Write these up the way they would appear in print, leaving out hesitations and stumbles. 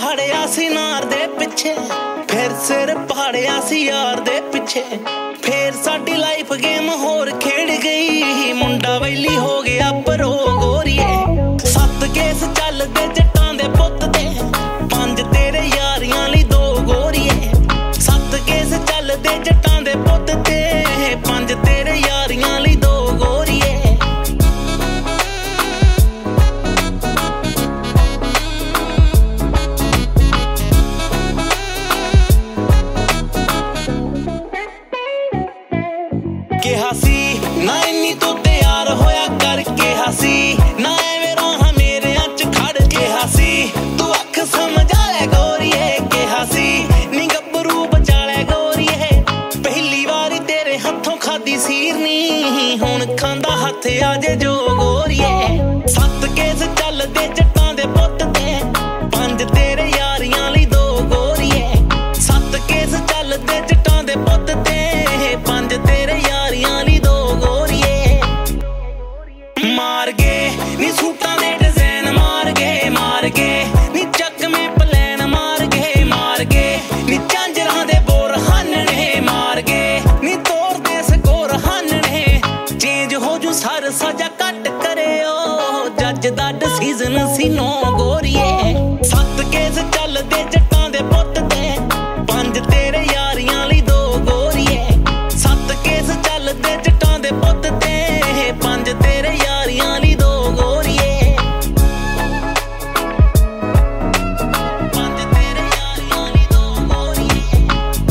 ਫੜਿਆ ਸੀ ਨਾਰ ਦੇ ਪਿੱਛੇ, ਫਿਰ ਸਿਰ ਪਾੜਿਆ ਸੀ ਯਾਰ ਦੇ ਪਿੱਛੇ। ਫੇਰ ਸਾਡੀ ਲਾਈਫ ਗੇਮ ਹੋਰ ਖੇਡ ਗਈ, ਮੁੰਡਾ ਵੈਲੀ ਹੋ ਗਿਆ ਪਰੋ ਗੋਰੀਏ। 7 ਕੇਸ ਚੱਲਦੇ ਜੱਟਾਂ ਦੇ ਪੁੱਤ ਤੇ, 5 ਤੇਰੇ ਯਾਰੀਆਂ ਲਈ 2 ਗੋਰੀਏ। 7 ਕੇਸ ਚੱਲਦੇ ਜੱਟਾਂ ਦੇ ਪੁੱਤ ਤੇ, 5 ਤੇਰੇ ਯਾਰੀਆਂ ਲਈ 2 ਗੋਰੀਏ। ਕਿਹਾ ਸੀ ਨਾ ਇੰਨੀ ਤੂੰ ਤਿਆਰ ਹੋਇਆ ਕਰ, ਕਿਹਾ ਸੀ ਨਾ ਐਵੇਂ ਰਾਹਾਂ ਮੇਰਿਆਂ ਚ ਖੜ। ਕਿਹਾ ਸੀ ਤੂੰ ਅੱਖ ਸਮਝਾ ਲੈ ਗੋਰੀਏ, ਕਿਹਾ ਸੀ ਨੀ ਗੱਭਰੂ ਬਚਾ ਲੈ ਗੋਰੀਏ। ਪਹਿਲੀ ਵਾਰੀ ਤੇਰੇ ਹੱਥੋਂ ਖਾਦੀ ਸੀਰਨੀ, ਹੁਣ ਖਾਂਦਾ ਹੱਥ ਆਜੇ ਜੋ ਗੋਰੀਏ। 7 ਕੇਸ ਚੱਲਦੇ ਜੱਟਾਂ ਦੇ ਪੁੱਤ ਤੇ, 5 ਤੇਰੇ ਯਾਰੀਆਂ ਲਈ 2 ਗੋਰੀਏ। 7 ਕੇਸ ਚੱਲਦੇ ਜੱਟਾਂ ਦੇ ਪੁੱਤ ਤੇ, 5 ਤੇਰੇ ਯਾਰੀਆਂ ਲਈ 2 ਗੋਰੀਏ। ਮਾਰ ਗਏ ਨੀ ਸੂਟਾਂ ਦੇ ਡਿਜ਼ਾਈਨ, ਮਾਰ ਗਏ ਨੀ ਚੱਕਵੇਂ ਪਲੈਨ, ਮਾਰ ਗਏ ਨੀ ਝਾਂਜਰਾਂ ਦੇ ਬੋਰ ਹਾਨਣੇ, ਮਾਰ ਗਏ ਨੀ ਤੋਰ ਦੇ ਸਕੋਰ ਹਾਨਣੇ। ਚੇਂਜ ਹੋ ਜੂ ਸਰ ਸਜਾ ਕੱਟ ਕਰਿਓ, ਜੱਜ ਦਾ ਡਿਸੀਜ਼ਨ ਸੀ ਨੋ ਗੋਰੀਏ। 7 ਕੇਸ ਚੱਲਦੇ ਜੱਟਾਂ ਦੇ ਪੁੱਤ ਤੇ, 5 ਤੇਰੇ ਯਾਰੀਆਂ ਲਈ 2 ਗੋਰੀਏ। 7 ਕੇਸ ਚੱਲਦੇ ਜੱਟਾਂ ਦੇ ਪੁੱਤ ਤੇ, 5 ਤੇਰੇ ਯਾਰੀਆਂ ਲਈ 2 ਗੋਰੀਏ। 5 ਤੇਰੇ ਯਾਰੀਆਂ ਲਈ 2 ਗੋਰੀਏ।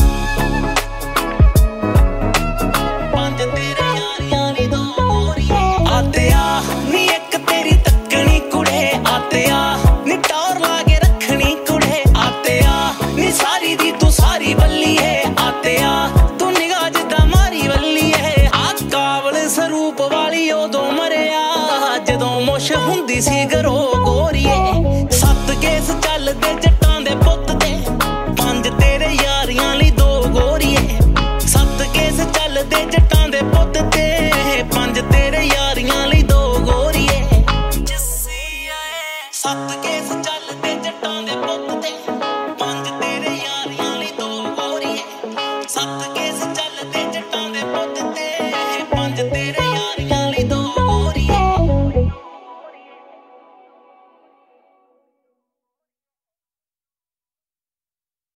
5 ਤੇਰੇ ਯਾਰੀਆਂ ਲਈ 2 ਗੋਰੀਏ। ਆਤਿਆ ਨੀ ਇੱਕ ਤੇਰੀ ਤੱਕਣੀ ਕੁੜੇ, ਆਤਿਆ ਨੀ ਟੌਰ ਲਾ ਕੇ ਰੱਖਣੀ ਕੁੜੇ। ਆਤਿਆ ਨੀ ਸਾਰੀ ਦੀ ਤੂੰ ਸਾਰੀ ਬੱਲੀਏ, ਆਤਿਆ ਤੂੰ ਨਿਗਾਹ ਜਿੱਦਾਂ ਮਾਰੀ ਵੱਲੀਏ। ਆ ਕਾਬਲ ਸਰੂਪ ਵਾਲੀ ਉਦੋਂ ਮਰਿਆ, ਜਦੋਂ ਮੁਸ਼ ਹੁੰਦੀ ਸੀ ਗਰੋ